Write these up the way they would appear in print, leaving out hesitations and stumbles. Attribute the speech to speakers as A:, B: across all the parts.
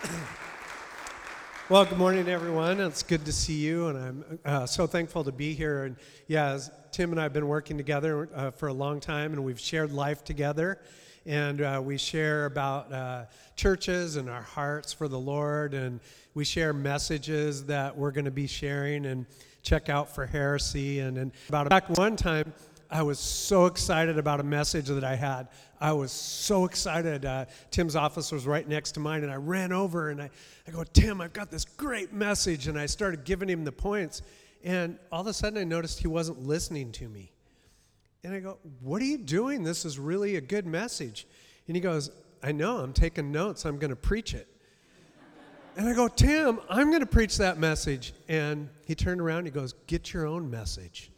A: Well, good morning, everyone. It's good to see you, and I'm so thankful to be here. And yeah, as Tim and I have been working together for a long time, and we've shared life together, and we share about churches and our hearts for the Lord, and we share messages that we're going to be sharing, and check out for heresy. And about back one time, I was so excited about a message that I had. I was so excited. Tim's office was right next to mine, and I ran over and I go, Tim, I've got this great message. And I started giving him the points. And all of a sudden, I noticed he wasn't listening to me. And I go, what are you doing? This is really a good message. And he goes, I know, I'm taking notes. I'm going to preach it. And I go, Tim, I'm going to preach that message. And he turned around and he goes, get your own message.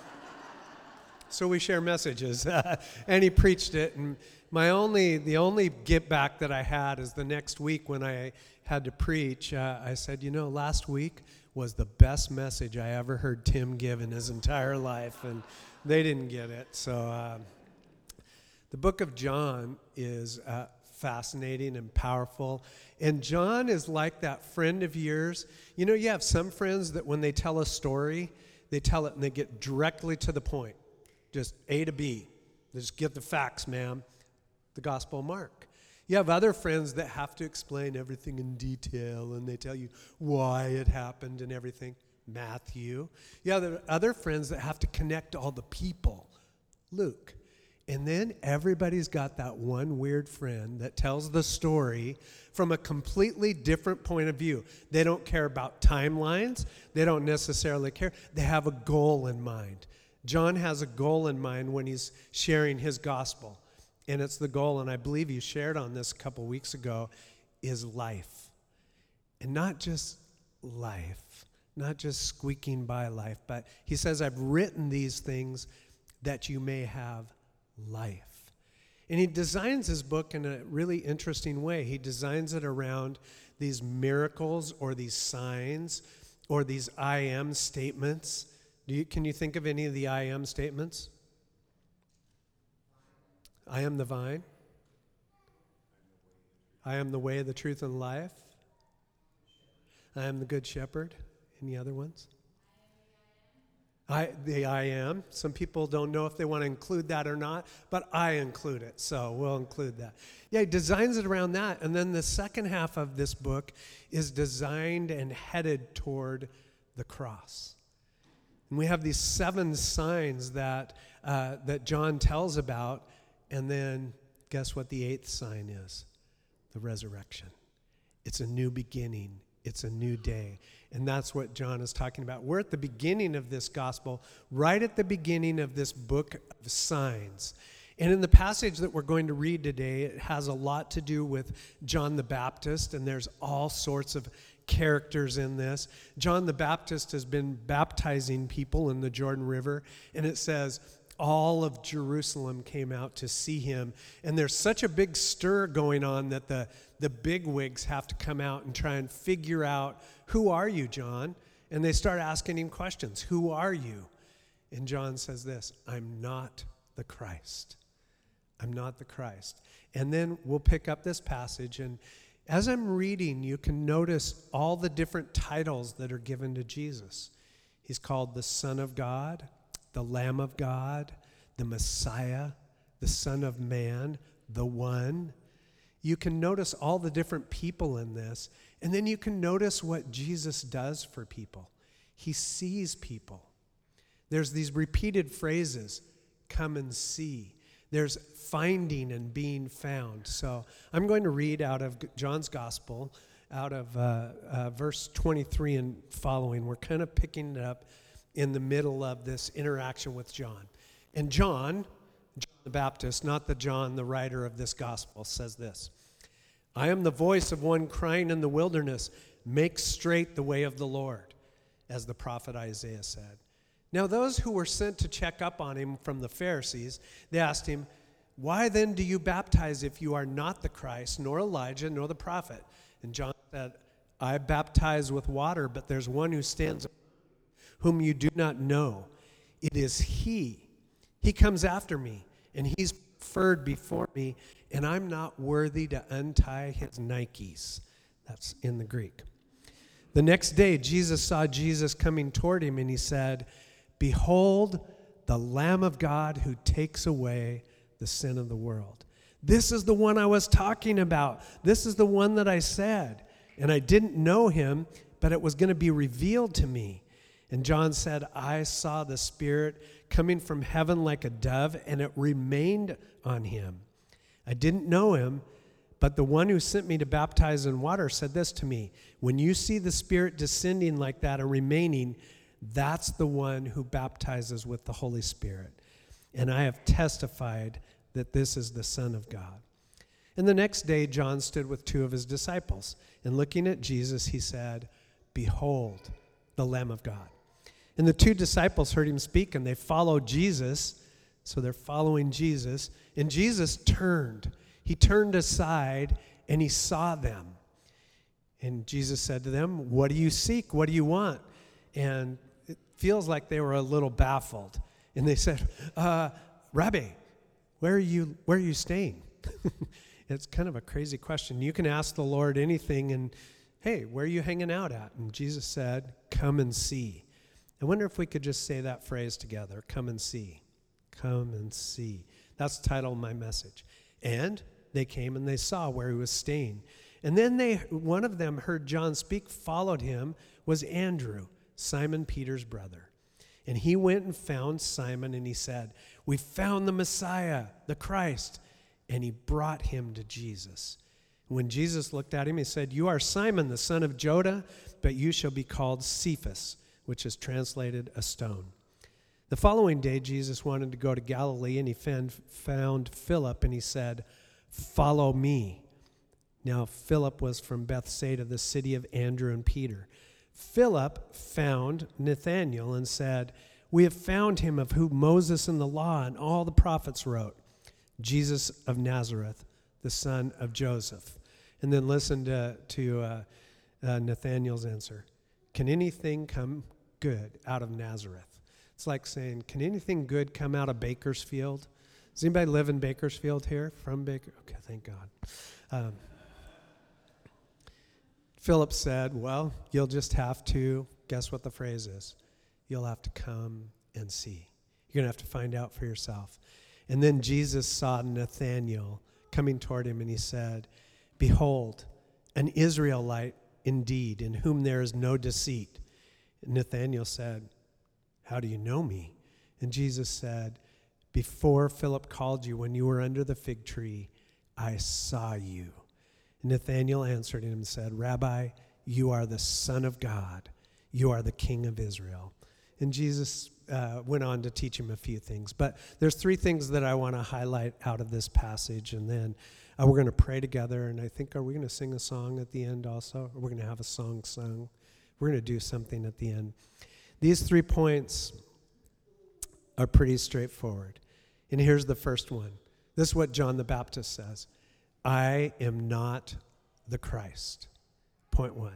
A: So we share messages, and he preached it. And the only get back that I had is the next week when I had to preach. I said, last week was the best message I ever heard Tim give in his entire life, and they didn't get it. So the book of John is fascinating and powerful. And John is like that friend of yours. You have some friends that when they tell a story, they tell it and they get directly to the point. Just A to B. They just give the facts, ma'am. The Gospel of Mark. You have other friends that have to explain everything in detail, and they tell you why it happened and everything. Matthew. You have other friends that have to connect all the people. Luke. And then everybody's got that one weird friend that tells the story from a completely different point of view. They don't care about timelines. They don't necessarily care. They have a goal in mind. John has a goal in mind when he's sharing his gospel, and it's the goal, and I believe you shared on this a couple weeks ago, is life. And not just life, not just squeaking by life, but he says, I've written these things that you may have life. And he designs his book in a really interesting way. He designs it around these miracles or these signs or these I am statements. Can you think of any of the I am statements? I am the vine. I am the way, the truth, and life. I am the good shepherd. Any other ones? The I am. Some people don't know if they want to include that or not, but I include it, so we'll include that. Yeah, he designs it around that, and then the second half of this book is designed and headed toward the cross. And we have these 7 signs that John tells about, and then guess what the 8th sign is? The resurrection. It's a new beginning. It's a new day. And that's what John is talking about. We're at the beginning of this gospel, right at the beginning of this book of signs. And in the passage that we're going to read today, it has a lot to do with John the Baptist, and there's all sorts of characters in this. John the Baptist has been baptizing people in the Jordan River, and it says all of Jerusalem came out to see him. And there's such a big stir going on that the bigwigs have to come out and try and figure out, who are you, John? And they start asking him questions. Who are you? And John says this, I'm not the Christ. I'm not the Christ. And then we'll pick up this passage, and as I'm reading, you can notice all the different titles that are given to Jesus. He's called the Son of God, the Lamb of God, the Messiah, the Son of Man, the One. You can notice all the different people in this, and then you can notice what Jesus does for people. He sees people. There's these repeated phrases, come and see. There's finding and being found. So I'm going to read out of John's Gospel, out of verse 23 and following. We're kind of picking it up in the middle of this interaction with John. And John the Baptist, not the John, the writer of this Gospel, says this, I am the voice of one crying in the wilderness, make straight the way of the Lord, as the prophet Isaiah said. Now those who were sent to check up on him from the Pharisees, they asked him, why then do you baptize if you are not the Christ, nor Elijah, nor the prophet? And John said, I baptize with water, but there's one who stands, whom you do not know. It is he. He comes after me, and he's preferred before me, and I'm not worthy to untie his Nikes. That's in the Greek. The next day, Jesus saw Jesus coming toward him, and he said, "Behold, the Lamb of God who takes away the sin of the world. This is the one I was talking about. This is the one that I said. And I didn't know him, but it was going to be revealed to me." And John said, "I saw the Spirit coming from heaven like a dove, and it remained on him. I didn't know him, but the one who sent me to baptize in water said this to me: when you see the Spirit descending like that and remaining, that's the one who baptizes with the Holy Spirit. And I have testified that this is the Son of God." And the next day, John stood with two of his disciples, and looking at Jesus, he said, "Behold, the Lamb of God." And the two disciples heard him speak, and they followed Jesus. So they're following Jesus. And Jesus turned. He turned aside, and he saw them. And Jesus said to them, "What do you seek? What do you want?" And it feels like they were a little baffled. And they said, "Rabbi, where are you staying?" It's kind of a crazy question. You can ask the Lord anything, and hey, where are you hanging out at? And Jesus said, "Come and see." I wonder if we could just say that phrase together, come and see. Come and see. That's the title of my message. And they came and they saw where he was staying. And then one of them heard John speak, followed him, was Andrew, Simon Peter's brother. And he went and found Simon, and he said, "We found the Messiah, the Christ." And he brought him to Jesus. When Jesus looked at him, he said, "You are Simon, the son of Jonah, but you shall be called Cephas," which is translated a stone. The following day, Jesus wanted to go to Galilee, and he found Philip, and he said, "Follow me." Now, Philip was from Bethsaida, the city of Andrew and Peter. Philip found Nathanael and said, "We have found him of whom Moses and the law and all the prophets wrote, Jesus of Nazareth, the son of Joseph." And then listen to Nathanael's answer. "Can anything come good out of Nazareth?" It's like saying, can anything good come out of Bakersfield? Does anybody live in Bakersfield here? From Baker? Okay, thank God. Philip said, "Well, you'll just have to," guess what the phrase is? "You'll have to come and see." You're going to have to find out for yourself. And then Jesus saw Nathanael coming toward him, and he said, "Behold, an Israelite indeed, in whom there is no deceit." And Nathanael said, "How do you know me?" And Jesus said, "Before Philip called you, when you were under the fig tree, I saw you." And Nathanael answered him and said, "Rabbi, you are the Son of God. You are the King of Israel." And Jesus went on to teach him a few things. But there's three things that I want to highlight out of this passage. And then we're going to pray together. And I think, are we going to sing a song at the end also? Or we're going to have a song sung? We're going to do something at the end. These 3 points are pretty straightforward. And here's the first one. This is what John the Baptist says. I am not the Christ. Point 1.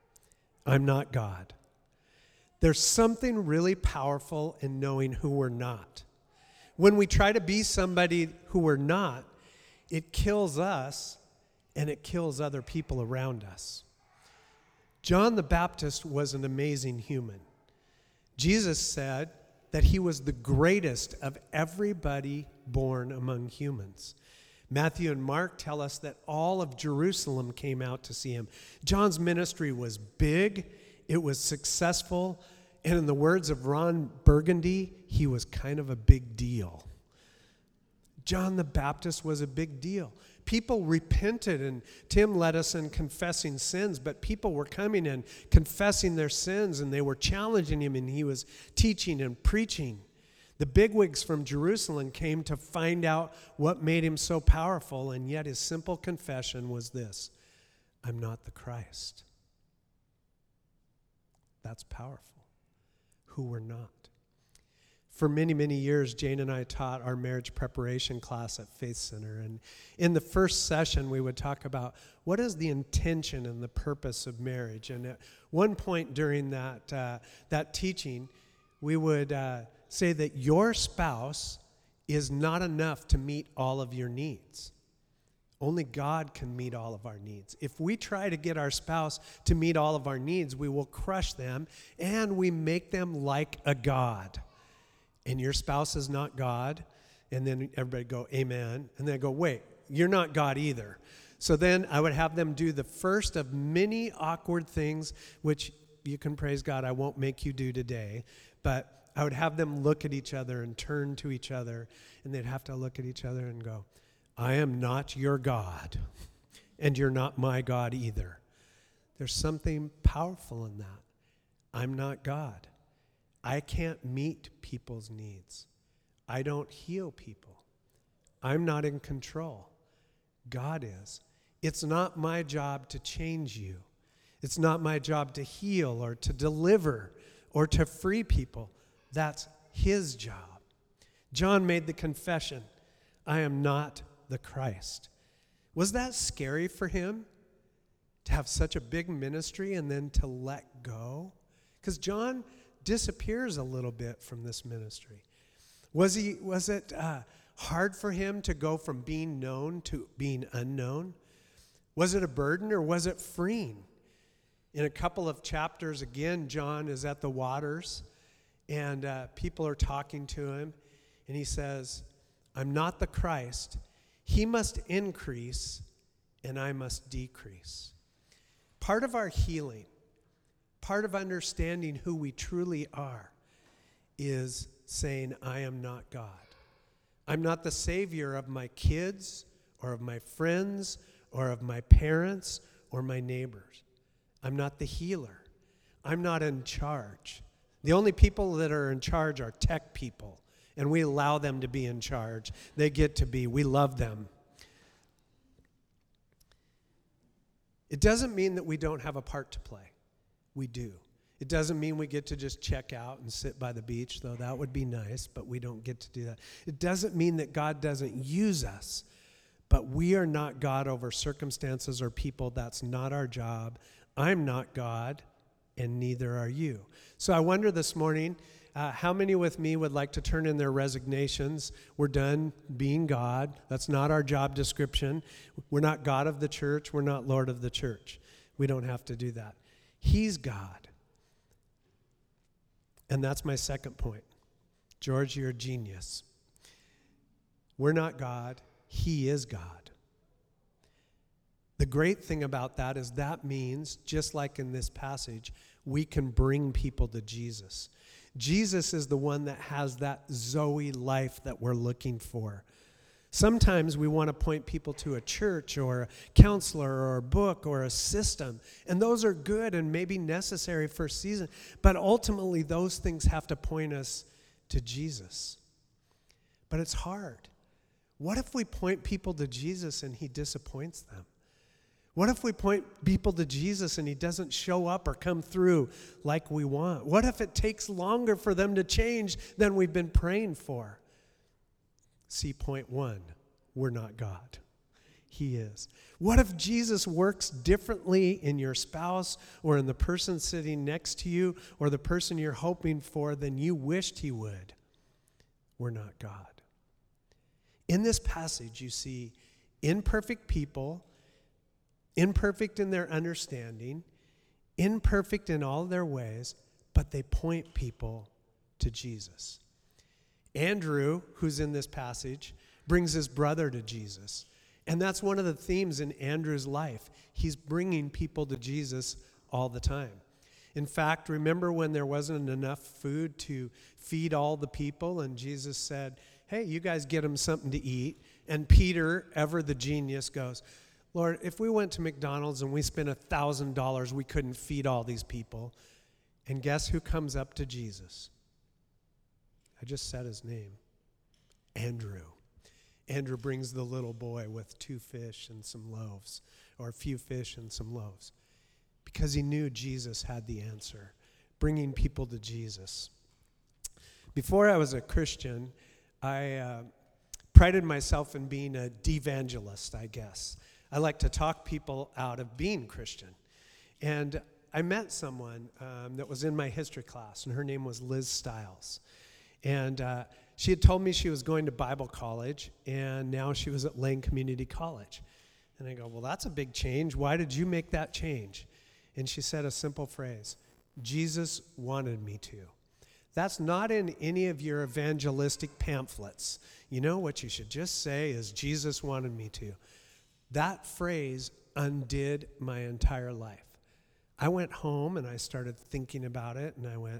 A: I'm not God. There's something really powerful in knowing who we're not. When we try to be somebody who we're not, it kills us and it kills other people around us. John the Baptist was an amazing human. Jesus said that he was the greatest of everybody born among humans. Matthew and Mark tell us that all of Jerusalem came out to see him. John's ministry was big, it was successful, and in the words of Ron Burgundy, he was kind of a big deal. John the Baptist was a big deal. People repented, and Tim led us in confessing sins, but people were coming and confessing their sins, and they were challenging him, and he was teaching and preaching. The bigwigs from Jerusalem came to find out what made him so powerful, and yet his simple confession was this: I'm not the Christ. That's powerful. Who we're not. For many, many years, Jane and I taught our marriage preparation class at Faith Center. And in the first session, we would talk about what is the intention and the purpose of marriage. And at one point during that teaching, we would say that your spouse is not enough to meet all of your needs. Only God can meet all of our needs. If we try to get our spouse to meet all of our needs, we will crush them and we make them like a god. And your spouse is not God. And then everybody go, amen. And then I go, wait, you're not God either. So then I would have them do the first of many awkward things, which you can praise God, I won't make you do today. But I would have them look at each other and turn to each other. And they'd have to look at each other and go, I am not your God, and you're not my God either. There's something powerful in that. I'm not God. I can't meet people's needs. I don't heal people. I'm not in control. God is. It's not my job to change you. It's not my job to heal or to deliver or to free people. That's his job. John made the confession, I am not the Christ. Was that scary for him to have such a big ministry and then to let go? Because John disappears a little bit from this ministry. Was it hard for him to go from being known to being unknown? Was it a burden or was it freeing? In a couple of chapters, again, John is at the waters and people are talking to him and he says, I'm not the Christ. He must increase and I must decrease. Part of our healing, part of understanding who we truly are is saying, I am not God. I'm not the savior of my kids or of my friends or of my parents or my neighbors. I'm not the healer. I'm not in charge. The only people that are in charge are tech people. And we allow them to be in charge. They get to be. We love them. It doesn't mean that we don't have a part to play. We do. It doesn't mean we get to just check out and sit by the beach, though that would be nice, but we don't get to do that. It doesn't mean that God doesn't use us, but we are not God over circumstances or people. That's not our job. I'm not God, and neither are you. So I wonder this morning, how many with me would like to turn in their resignations? We're done being God. That's not our job description. We're not God of the church. We're not Lord of the church. We don't have to do that. He's God. And that's my second point. George, you're a genius. We're not God. He is God. The great thing about that is that means, just like in this passage, we can bring people to Jesus. Jesus is the one that has that Zoe life that we're looking for. Sometimes we want to point people to a church or a counselor or a book or a system, and those are good and maybe necessary for a season, but ultimately those things have to point us to Jesus. But it's hard. What if we point people to Jesus and he disappoints them? What if we point people to Jesus and he doesn't show up or come through like we want? What if it takes longer for them to change than we've been praying for? See, point one, we're not God. He is. What if Jesus works differently in your spouse or in the person sitting next to you or the person you're hoping for than you wished he would? We're not God. In this passage, you see imperfect people, imperfect in their understanding, imperfect in all their ways, but they point people to Jesus. Andrew, who's in this passage, brings his brother to Jesus. And that's one of the themes in Andrew's life. He's bringing people to Jesus all the time. In fact, remember when there wasn't enough food to feed all the people and Jesus said, hey, you guys get them something to eat. And Peter, ever the genius, goes, Lord, if we went to McDonald's and we spent $1,000, we couldn't feed all these people. And guess who comes up to Jesus? I just said his name. Andrew. Andrew brings the little boy with 2 fish and some loaves, or a few fish and some loaves, because he knew Jesus had the answer, bringing people to Jesus. Before I was a Christian, I prided myself in being a devangelist, I guess. I like to talk people out of being Christian. And I met someone that was in my history class, and her name was Liz Stiles. And she had told me she was going to Bible college, and now she was at Lane Community College. And I go, well, that's a big change. Why did you make that change? And she said a simple phrase, Jesus wanted me to. That's not in any of your evangelistic pamphlets. You know what you should just say is, Jesus wanted me to. That phrase undid my entire life. I went home and I started thinking about it, and I went,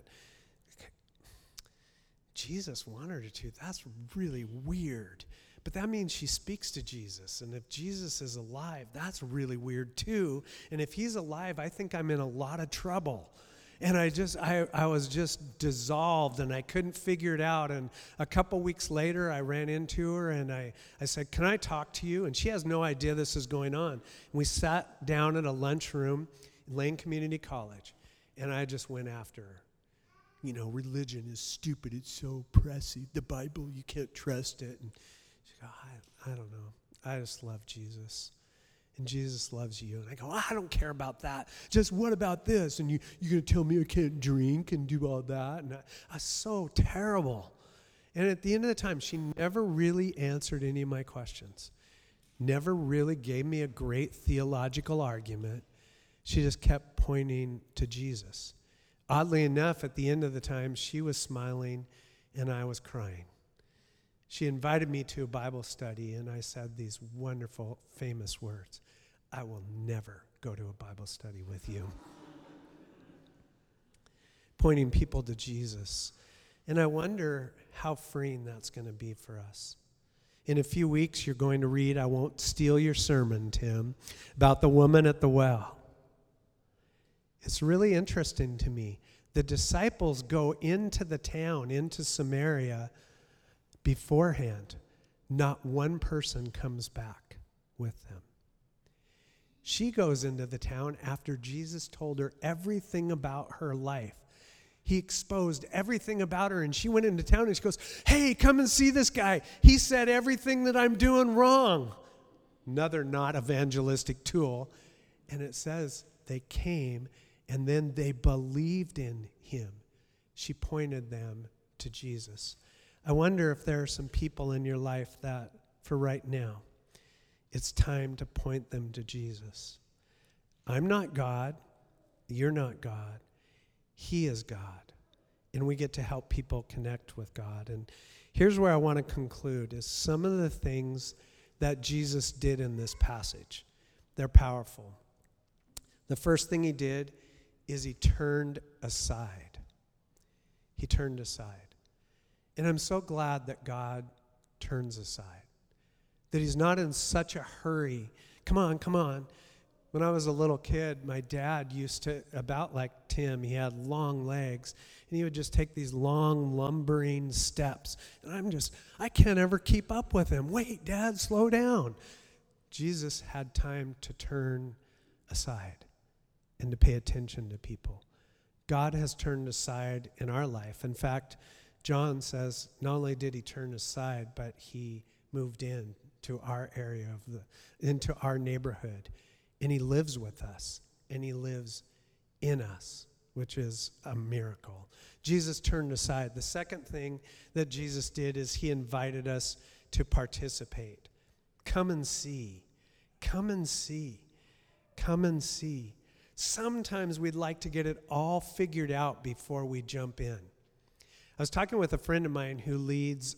A: Jesus wanted her to. That's really weird. But that means she speaks to Jesus. And if Jesus is alive, that's really weird too. And if he's alive, I think I'm in a lot of trouble. And I was just dissolved, and I couldn't figure it out. And a couple weeks later, I ran into her, and I said, can I talk to you? And she has no idea this is going on. And we sat down at a lunchroom in Lane Community College, and I just went after her. You know, religion is stupid. It's so oppressive. The Bible, you can't trust it. And she goes, I don't know. I just love Jesus. And Jesus loves you. And I go, I don't care about that. Just what about this? And you're going to tell me I can't drink and do all that? And I was so terrible. And at the end of the time, she never really answered any of my questions. Never really gave me a great theological argument. She just kept pointing to Jesus. Oddly enough, at the end of the time, she was smiling and I was crying. She invited me to a Bible study, and I said these wonderful, famous words, I will never go to a Bible study with you. Pointing people to Jesus. And I wonder how freeing that's going to be for us. In a few weeks, you're going to read, I won't steal your sermon, Tim, about the woman at the well. It's really interesting to me. The disciples go into the town, into Samaria, beforehand. Not one person comes back with them. She goes into the town after Jesus told her everything about her life. He exposed everything about her, and she went into town and she goes, hey, come and see this guy. He said everything that I'm doing wrong. Another not evangelistic tool. And it says they came and then they believed in him. She pointed them to Jesus. I wonder if there are some people in your life that, for right now, it's time to point them to Jesus. I'm not God. You're not God. He is God. And we get to help people connect with God. And here's where I want to conclude, is some of the things that Jesus did in this passage. They're powerful. The first thing he did is he turned aside. He turned aside. And I'm so glad that God turns aside. That he's not in such a hurry. Come on, come on. When I was a little kid, my dad used to, about like Tim, he had long legs, and he would just take these long, lumbering steps. And I can't ever keep up with him. Wait, Dad, slow down. Jesus had time to turn aside and to pay attention to people. God has turned aside in our life. In fact, John says not only did he turn aside, but he moved in to our area into our neighborhood. And he lives with us, and he lives in us, which is a miracle. Jesus turned aside. The second thing that Jesus did is he invited us to participate. Come and see. Come and see. Come and see. Sometimes we'd like to get it all figured out before we jump in. I was talking with a friend of mine who leads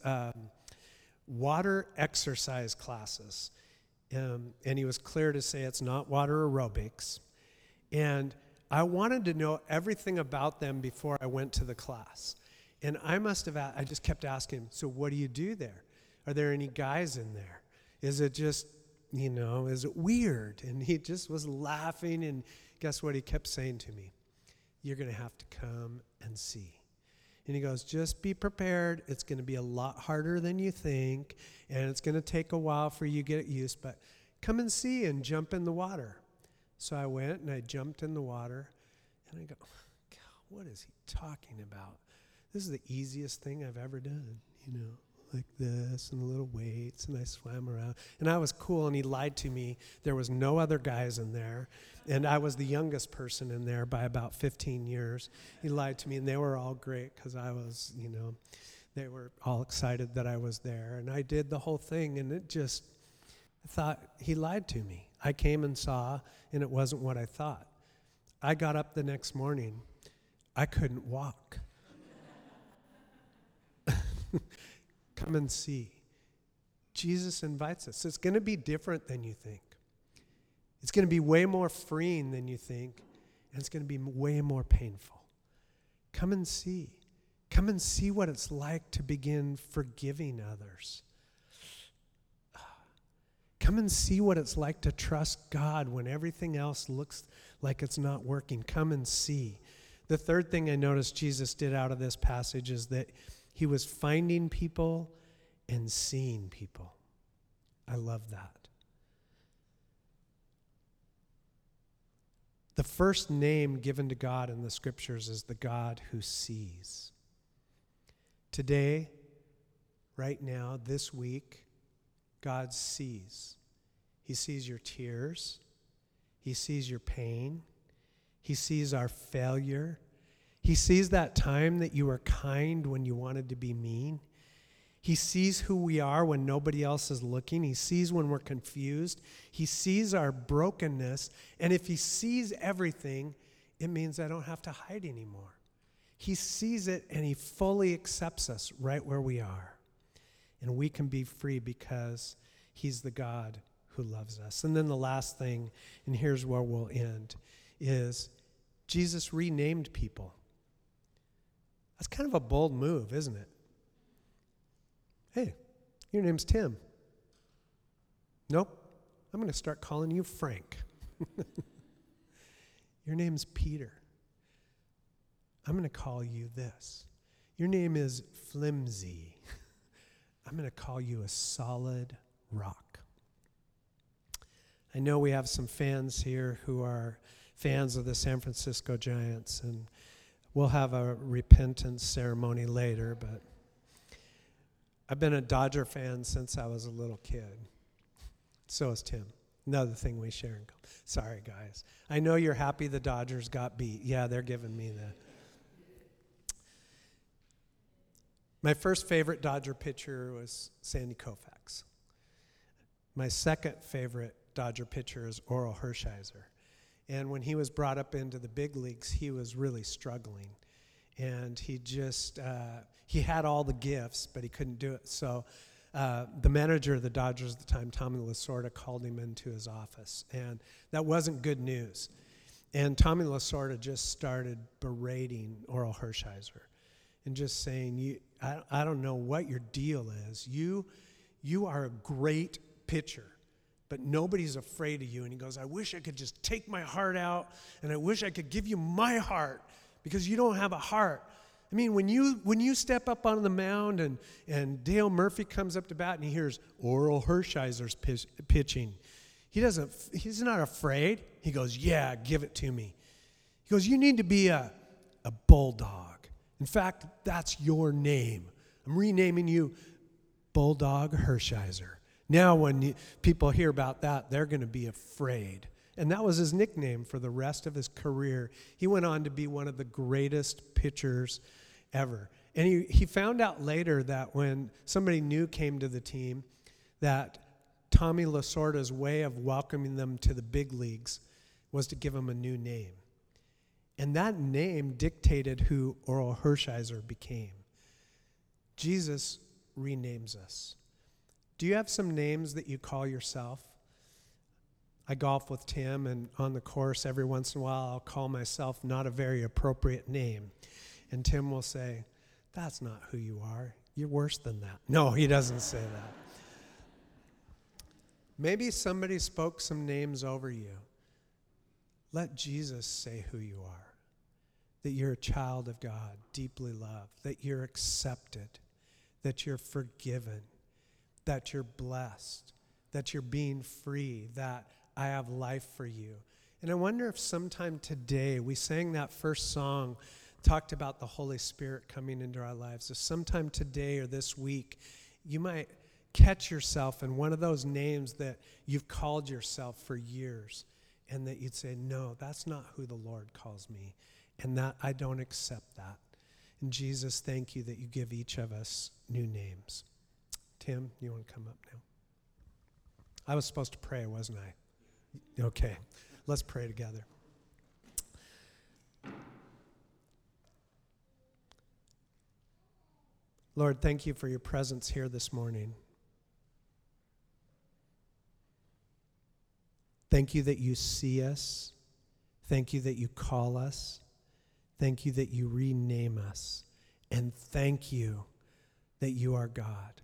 A: water exercise classes. And he was clear to say it's not water aerobics. And I wanted to know everything about them before I went to the class. And I just kept asking him, so what do you do there? Are there any guys in there? Is it just, is it weird? And he just was laughing, and guess what he kept saying to me? You're going to have to come and see. And he goes, just be prepared. It's going to be a lot harder than you think, and it's going to take a while for you to get used, but come and see and jump in the water. So I went and I jumped in the water, and I go, God, what is he talking about? This is the easiest thing I've ever done, like this and the little weights, and I swam around. And I was cool, and he lied to me. There was no other guys in there, and I was the youngest person in there by about 15 years. He lied to me, and they were all great because I was, they were all excited that I was there. And I did the whole thing, and I thought he lied to me. I came and saw, and it wasn't what I thought. I got up the next morning. I couldn't walk. Come and see. Jesus invites us. It's going to be different than you think. It's going to be way more freeing than you think, and it's going to be way more painful. Come and see. Come and see what it's like to begin forgiving others. Come and see what it's like to trust God when everything else looks like it's not working. Come and see. The third thing I noticed Jesus did out of this passage is that he was finding people and seeing people. I love that. The first name given to God in the scriptures is the God who sees. Today, right now, this week, God sees. He sees your tears. He sees your pain. He sees our failure. He sees that time that you were kind when you wanted to be mean. He sees who we are when nobody else is looking. He sees when we're confused. He sees our brokenness. And if he sees everything, it means I don't have to hide anymore. He sees it and he fully accepts us right where we are. And we can be free because he's the God who loves us. And then the last thing, and here's where we'll end, is Jesus renamed people. That's kind of a bold move, isn't it? Hey, your name's Tim. Nope, I'm going to start calling you Frank. Your name's Peter. I'm going to call you this. Your name is Flimsy. I'm going to call you a solid rock. I know we have some fans here who are fans of the San Francisco Giants, and we'll have a repentance ceremony later, but I've been a Dodger fan since I was a little kid. So is Tim. Another thing we share in common. Sorry, guys. I know you're happy the Dodgers got beat. Yeah, they're giving me that. My first favorite Dodger pitcher was Sandy Koufax. My second favorite Dodger pitcher is Orel Hershiser. And when he was brought up into the big leagues, he was really struggling. And he just, he had all the gifts, but he couldn't do it. So the manager of the Dodgers at the time, Tommy Lasorda, called him into his office. And that wasn't good news. And Tommy Lasorda just started berating Orel Hershiser and just saying, I don't know what your deal is. You are a great pitcher, but nobody's afraid of you. And he goes, I wish I could just take my heart out, and I wish I could give you my heart, because you don't have a heart. I mean, when you step up on the mound and Dale Murphy comes up to bat and he hears Orel Hershiser's pitching, he's not afraid. He goes, yeah, give it to me. He goes, you need to be a bulldog. In fact, that's your name. I'm renaming you Bulldog Hershiser. Now when people hear about that, they're going to be afraid. And that was his nickname for the rest of his career. He went on to be one of the greatest pitchers ever. And he found out later that when somebody new came to the team, that Tommy Lasorda's way of welcoming them to the big leagues was to give them a new name. And that name dictated who Orel Hershiser became. Jesus renames us. Do you have some names that you call yourself? I golf with Tim, and on the course, every once in a while, I'll call myself not a very appropriate name. And Tim will say, that's not who you are. You're worse than that. No, he doesn't say that. Maybe somebody spoke some names over you. Let Jesus say who you are. That you're a child of God, deeply loved. That you're accepted. That you're forgiven. That you're blessed. That you're being free. That I have life for you. And I wonder if sometime today, we sang that first song, talked about the Holy Spirit coming into our lives. If sometime today or this week, you might catch yourself in one of those names that you've called yourself for years, and that you'd say, no, that's not who the Lord calls me, and that I don't accept that. And Jesus, thank you that you give each of us new names. Tim, you want to come up now? I was supposed to pray, wasn't I? Okay, let's pray together. Lord, thank you for your presence here this morning. Thank you that you see us. Thank you that you call us. Thank you that you rename us. And thank you that you are God.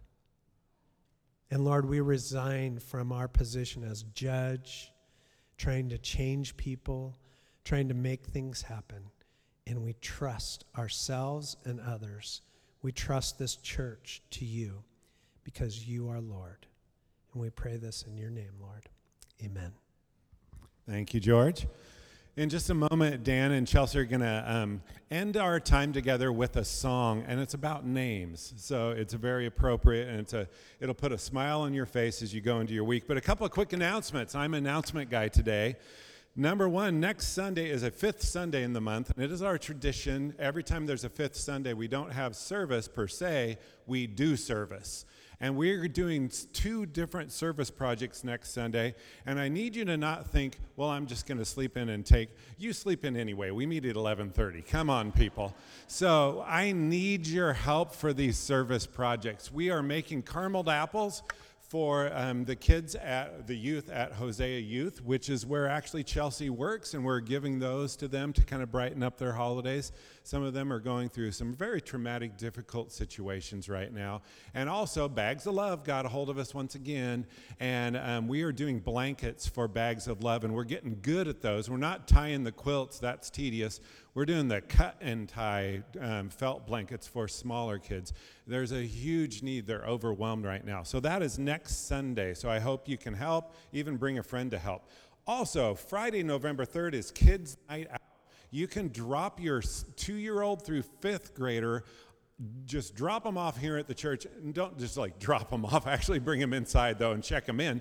A: And Lord, we resign from our position as judge, trying to change people, trying to make things happen. And we trust ourselves and others. We trust this church to you because you are Lord. And we pray this in your name, Lord. Amen.
B: Thank you, George. In just a moment, Dan and Chelsea are going to end our time together with a song, and it's about names. So it's very appropriate, and it'll put a smile on your face as you go into your week. But a couple of quick announcements. I'm an announcement guy today. Number one, next Sunday is a fifth Sunday in the month, and it is our tradition. Every time there's a fifth Sunday, we don't have service per se, we do service. And we're doing 2 different service projects next Sunday, and I need you to not think, well, I'm just going to sleep in and you sleep in anyway. We meet at 11:30. Come on, people. So I need your help for these service projects. We are making caramelled apples for the kids at the youth at Hosea Youth, which is where actually Chelsea works, and we're giving those to them to kind of brighten up their holidays. Some of them are going through some very traumatic, difficult situations right now. And also, Bags of Love got a hold of us once again, and we are doing blankets for Bags of Love, and we're getting good at those. We're not tying the quilts, that's tedious. We're doing the cut and tie felt blankets for smaller kids. There's a huge need. They're overwhelmed right now. So that is next Sunday. So I hope you can help, even bring a friend to help. Also, Friday, November 3rd is Kids Night Out. You can drop your 2-year-old through 5th grader. Just drop them off here at the church, and don't just like drop them off. Actually bring them inside, though, and check them in.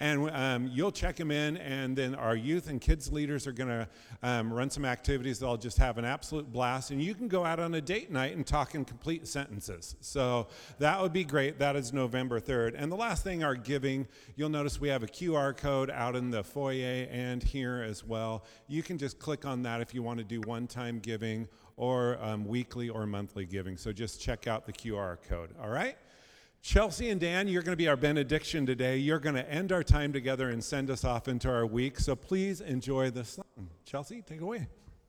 B: And you'll check them in, and then our youth and kids leaders are going to run some activities. They'll just have an absolute blast, and you can go out on a date night and talk in complete sentences. So that would be great. That is November 3rd. And the last thing, our giving. You'll notice we have a QR code out in the foyer and here as well. You can just click on that if you want to do one-time giving or weekly or monthly giving. So just check out the QR code, all right? Chelsea and Dan, you're going to be our benediction today. You're going to end our time together and send us off into our week. So please enjoy the song. Chelsea, take it away.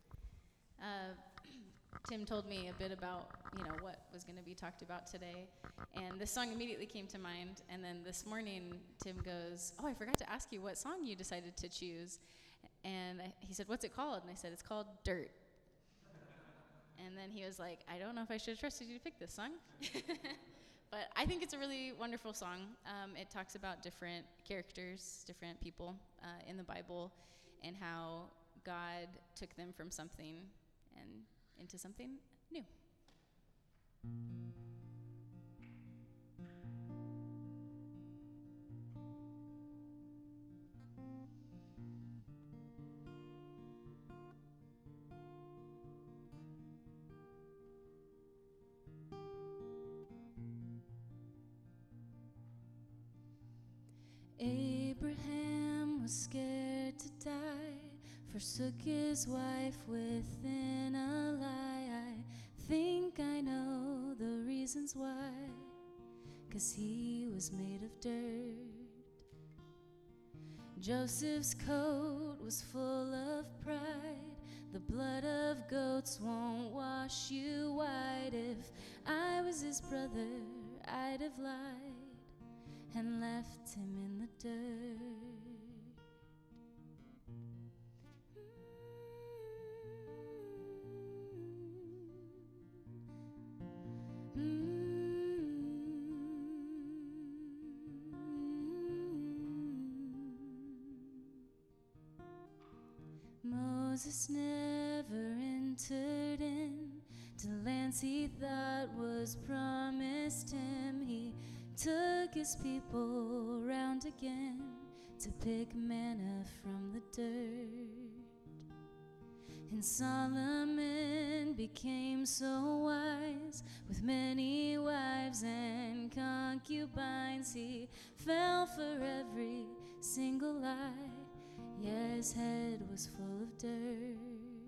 C: Tim told me a bit about, what was going to be talked about today. And this song immediately came to mind. And then this morning, Tim goes, I forgot to ask you what song you decided to choose. And he said, what's it called? And I said, it's called Dirt. And then he was like, I don't know if I should have trusted you to pick this song. But I think it's a really wonderful song. It talks about different characters, different people in the Bible, and how God took them from something and into something new. Abraham was scared to die, forsook his wife within a lie. I think I know the reasons why, 'cause he was made of dirt. Joseph's coat was full of pride, the blood of goats won't wash you white. If I was his brother, I'd have lied and left him in the dirt. Moses never entered in to lands he thought was promised him. He took his people round again to pick manna from the dirt. And Solomon became so wise, with many wives and concubines. He fell for every single lie Yeah, his head was full of dirt.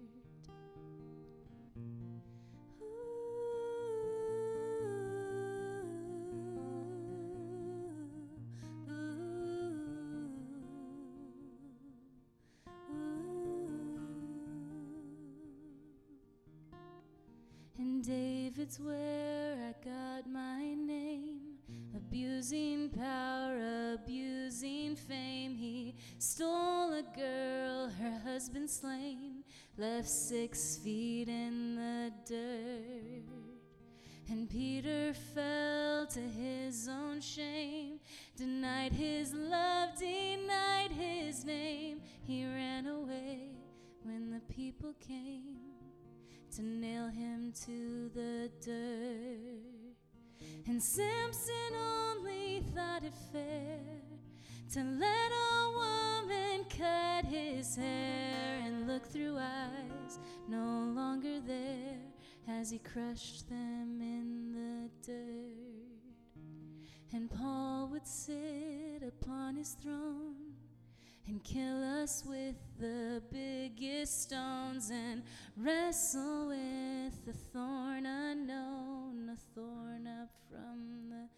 C: And David's where I got my name. Abusing power, abusing fame. He stole a girl, her husband slain, left 6 feet in the dirt. And Peter fell to his own shame, denied his love, denied his name. He ran away when the people came to nail him to the dirt. And Samson only thought it fair to let a woman cut his hair and look through eyes no longer there as he crushed them in the dirt. And Paul would sit upon his throne and kill us with the biggest stones and wrestle with the thorn unknown, a thorn up from the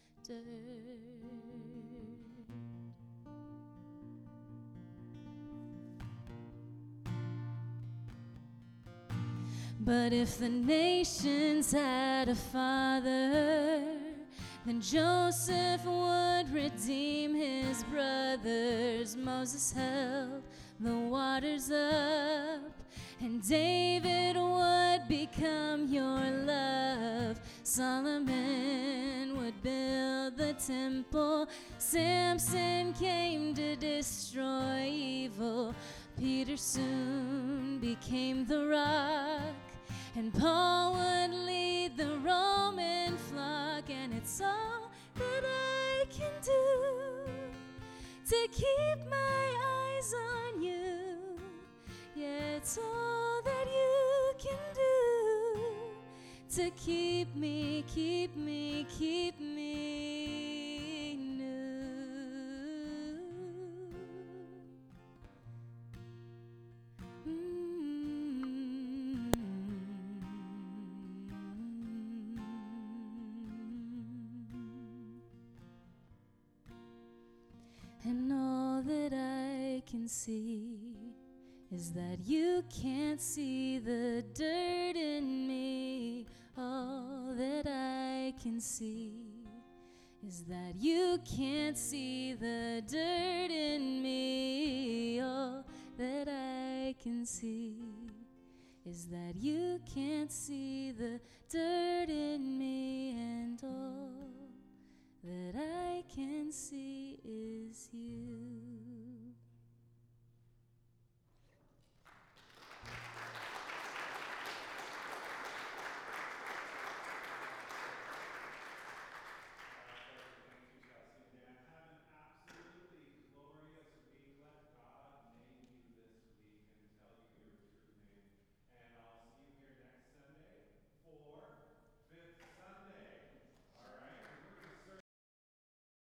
C: dirt. But if the nations had a father, then Joseph would redeem his brothers. Moses held the waters up, and David would become your love. Solomon would build the temple. Samson came to destroy evil. Peter soon became the rock, and Paul would lead the Roman flock. And it's all that I can do to keep my eyes on you. Yeah, it's all that you can do to keep me new. And all that I can see is that you can't see the dirt in me. All that I can see is that you can't see the dirt in me. All that I can see is that you can't see the dirt in me. And all that